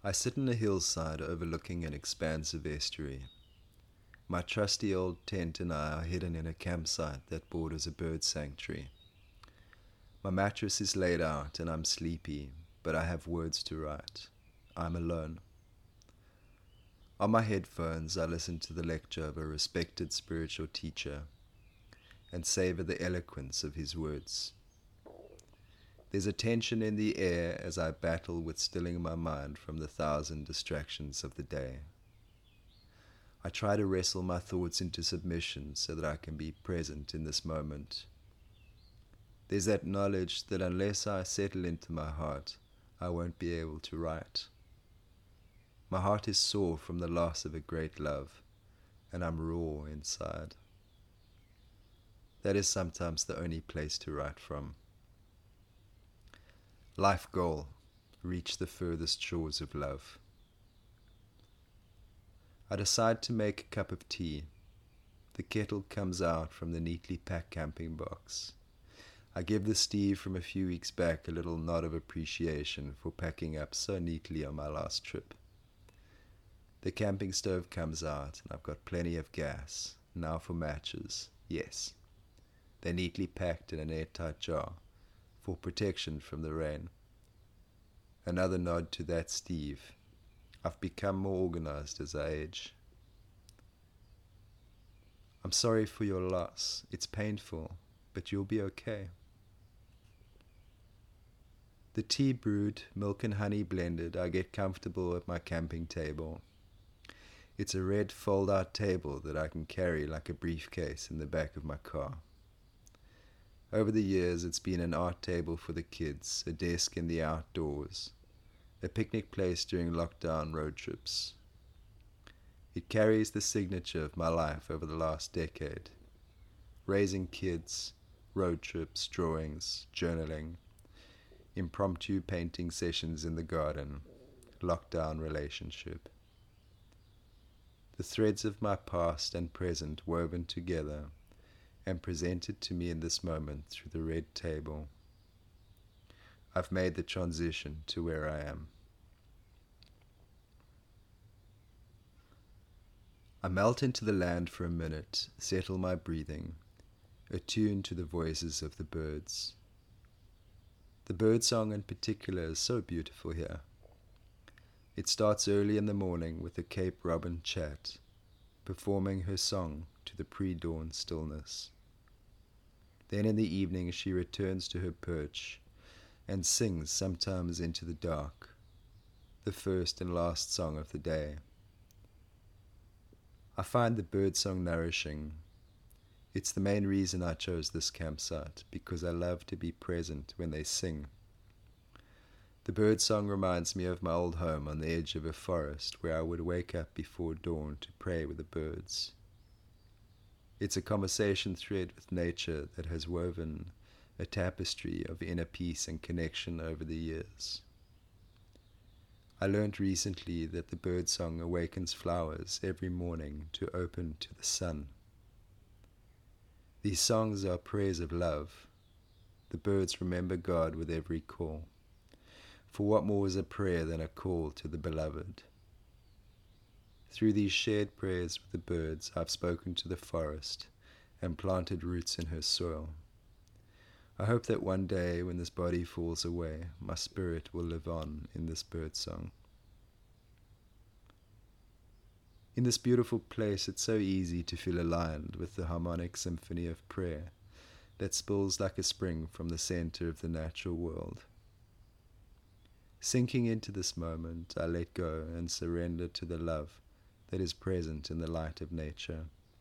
I sit on a hillside overlooking an expansive estuary. My trusty old tent and I are hidden in a campsite that borders a bird sanctuary. My mattress is laid out and I'm sleepy, but I have words to write. I'm alone. On my headphones, I listen to the lecture of a respected spiritual teacher and savor the eloquence of his words. There's a tension in the air as I battle with stilling my mind from the thousand distractions of the day. I try to wrestle my thoughts into submission so that I can be present in this moment. There's that knowledge that unless I settle into my heart, I won't be able to write. My heart is sore from the loss of a great love, and I'm raw inside. That is sometimes the only place to write from. Life goal: reach the furthest shores of love. I decide to make a cup of tea. The kettle comes out from the neatly packed camping box. I give the Steve from a few weeks back a little nod of appreciation for packing up so neatly on my last trip. The camping stove comes out and I've got plenty of gas. Now for matches. Yes. They're neatly packed in an airtight jar for protection from the rain. Another nod to that Steve. I've become more organized as I age. I'm sorry for your loss. It's painful, but you'll be okay. The tea brewed, milk and honey blended, I get comfortable at my camping table. It's a red fold-out table that I can carry like a briefcase in the back of my car. Over the years, it's been an art table for the kids, a desk in the outdoors, a picnic place during lockdown road trips. It carries the signature of my life over the last decade. Raising kids, road trips, drawings, journaling, impromptu painting sessions in the garden, lockdown relationship. The threads of my past and present woven together and presented to me in this moment through the red table. I've made the transition to where I am. I melt into the land for a minute, settle my breathing, attuned to the voices of the birds. The birdsong in particular is so beautiful here. It starts early in the morning with the Cape Robin chat, performing her song to the pre-dawn stillness. Then in the evening she returns to her perch and sings sometimes into the dark, the first and last song of the day. I find the birdsong nourishing. It's the main reason I chose this campsite, because I love to be present when they sing. The birdsong reminds me of my old home on the edge of a forest where I would wake up before dawn to pray with the birds. It's a conversation thread with nature that has woven a tapestry of inner peace and connection over the years. I learned recently that the birdsong awakens flowers every morning to open to the sun. These songs are prayers of love. The birds remember God with every call. For what more is a prayer than a call to the beloved? Through these shared prayers with the birds, I've spoken to the forest and planted roots in her soil. I hope that one day, when this body falls away, my spirit will live on in this birdsong. In this beautiful place, it's so easy to feel aligned with the harmonic symphony of prayer that spills like a spring from the center of the natural world. Sinking into this moment, I let go and surrender to the love that is present in the light of nature.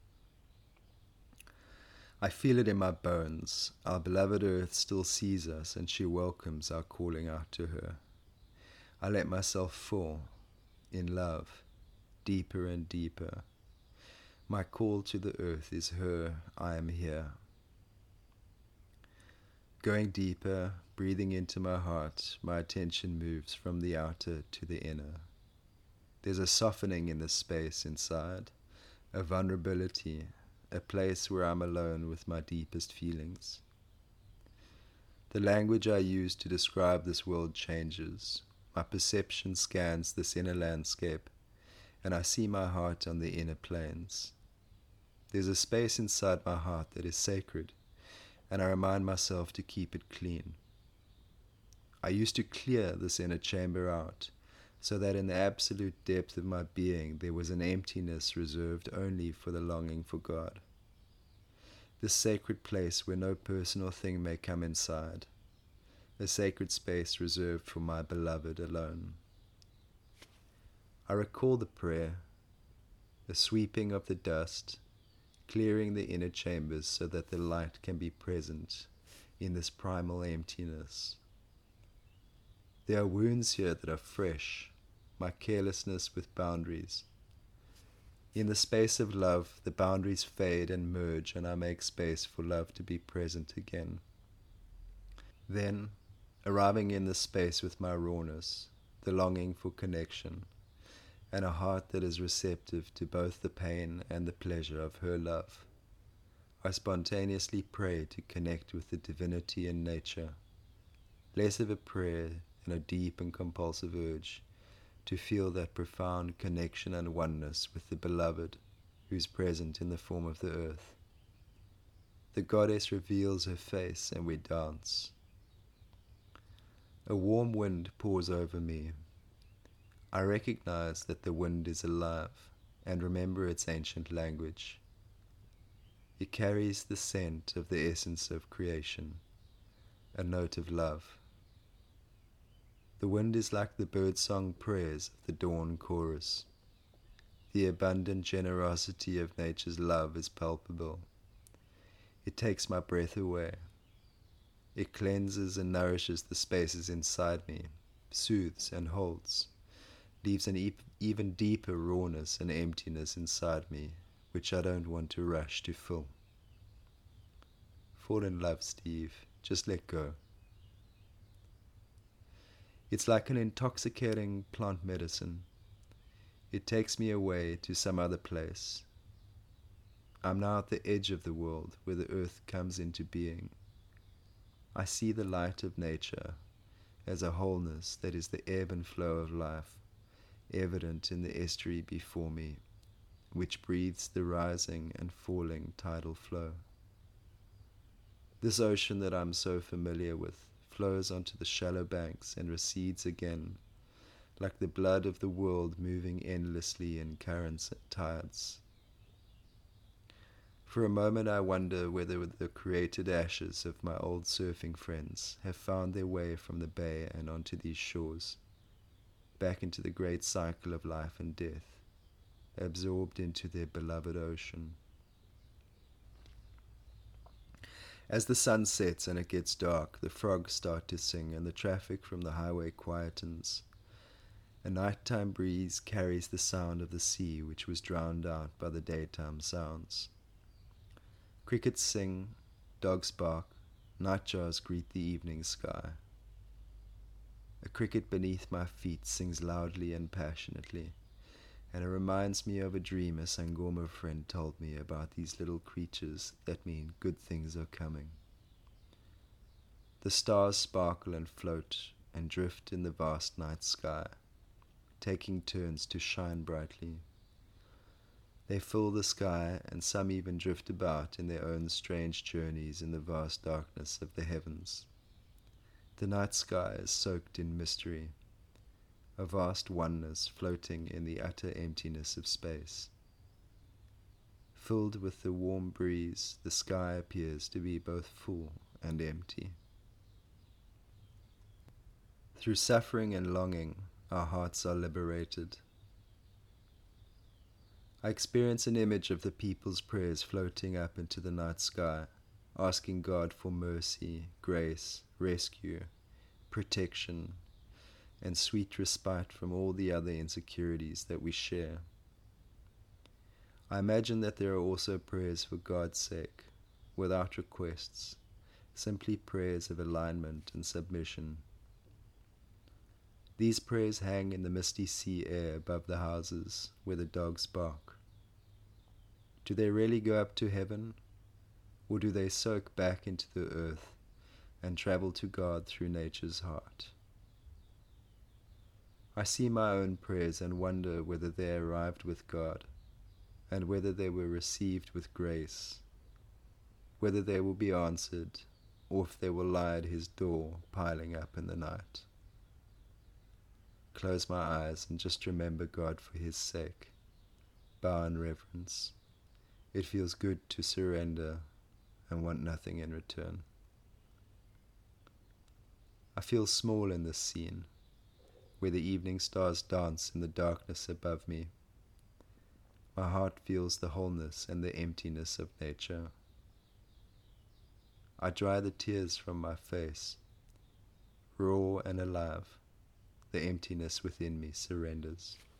I feel it in my bones. Our beloved earth still sees us and she welcomes our calling out to her. I let myself fall in love, deeper and deeper. My call to the earth is her, I am here. Going deeper, breathing into my heart, my attention moves from the outer to the inner. There's a softening in the space inside, a vulnerability, a place where I'm alone with my deepest feelings. The language I use to describe this world changes. my perception scans this inner landscape, and I see my heart on the inner planes. There's a space inside my heart that is sacred, and I remind myself to keep it clean. I used to clear this inner chamber out, so that in the absolute depth of my being there was an emptiness reserved only for the longing for God. This sacred place where no person or thing may come inside, a sacred space reserved for my beloved alone. I recall the prayer, the sweeping of the dust, clearing the inner chambers so that the light can be present in this primal emptiness. There are wounds here that are fresh, my carelessness with boundaries. In the space of love, the boundaries fade and merge, and I make space for love to be present again. Then, arriving in this space with my rawness, the longing for connection, and a heart that is receptive to both the pain and the pleasure of her love, I spontaneously pray to connect with the divinity in nature, less of a prayer and a deep and compulsive urge to feel that profound connection and oneness with the beloved who is present in the form of the earth. The goddess reveals her face and we dance. A warm wind pours over me. I recognize that the wind is alive and remember its ancient language. It carries the scent of the essence of creation, a note of love. The wind is like the birdsong prayers of the dawn chorus. The abundant generosity of nature's love is palpable. It takes my breath away. It cleanses and nourishes the spaces inside me, soothes and holds, leaves an even deeper rawness and emptiness inside me, which I don't want to rush to fill. Fall in love, Steve. Just let go. It's like an intoxicating plant medicine. It takes me away to some other place. I'm now at the edge of the world where the earth comes into being. I see the light of nature as a wholeness that is the ebb and flow of life, evident in the estuary before me, which breathes the rising and falling tidal flow. This ocean that I'm so familiar with flows onto the shallow banks and recedes again, like the blood of the world moving endlessly in currents and tides. For a moment I wonder whether the created ashes of my old surfing friends have found their way from the bay and onto these shores, back into the great cycle of life and death, absorbed into their beloved ocean. As the sun sets and it gets dark, the frogs start to sing and the traffic from the highway quietens. A nighttime breeze carries the sound of the sea, which was drowned out by the daytime sounds. Crickets sing, dogs bark, nightjars greet the evening sky. A cricket beneath my feet sings loudly and passionately, and it reminds me of a dream a Sangoma friend told me about these little creatures that mean good things are coming. The stars sparkle and float and drift in the vast night sky, taking turns to shine brightly. They fill the sky, and some even drift about in their own strange journeys in the vast darkness of the heavens. The night sky is soaked in mystery, a vast oneness floating in the utter emptiness of space. Filled with the warm breeze, the sky appears to be both full and empty. Through suffering and longing, our hearts are liberated. I experience an image of the people's prayers floating up into the night sky, asking God for mercy, grace, rescue, protection, and sweet respite from all the other insecurities that we share. I imagine that there are also prayers for God's sake, without requests, simply prayers of alignment and submission. These prayers hang in the misty sea air above the houses where the dogs bark. Do they really go up to heaven, or do they soak back into the earth and travel to God through nature's heart? I see my own prayers and wonder whether they arrived with God, and whether they were received with grace, whether they will be answered, or if they will lie at his door, piling up in the night. Close my eyes and just remember God for his sake. Bow in reverence. It feels good to surrender and want nothing in return. I feel small in this scene, where the evening stars dance in the darkness above me. My heart feels the wholeness and the emptiness of nature. I dry the tears from my face. Raw and alive, the emptiness within me surrenders.